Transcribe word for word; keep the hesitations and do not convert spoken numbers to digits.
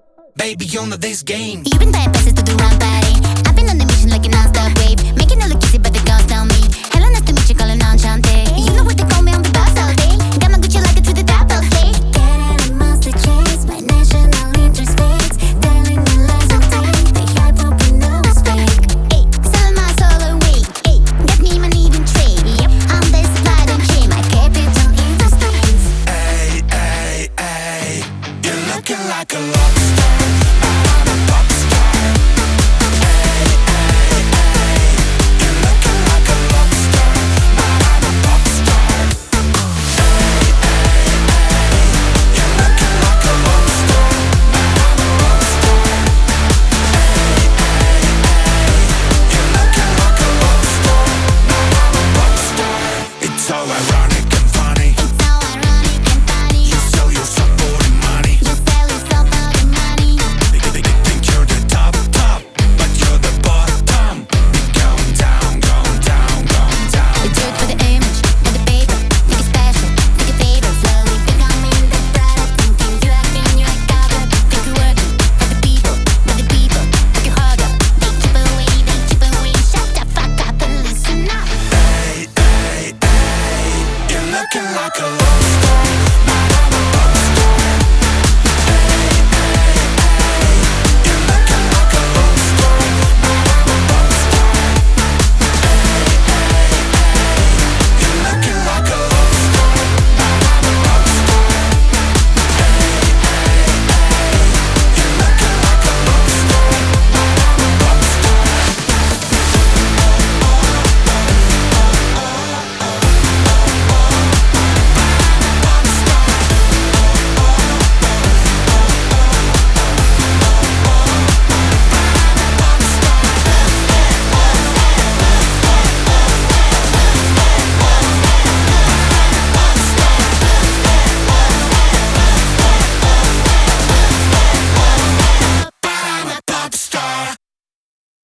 Baby, you know this game. You've been bad passes to the wrong body. I've been on the mission like a non-stop wave. Making it look easy, but the girls tell me hello, nice to meet you, calling on Chante. You know what they call me, I'm the boss all day. Got my Gucci like it to the top, I'll stay. Getting a monster chase, my national interest fades. Telling me lies all day. They hype up, you know it's fake. Ayy, selling my soul away. Ayy, got me money even trade. Yep, I'm the supply and chain. My capital industries. Ay, ay, ay, you're looking like a rock star.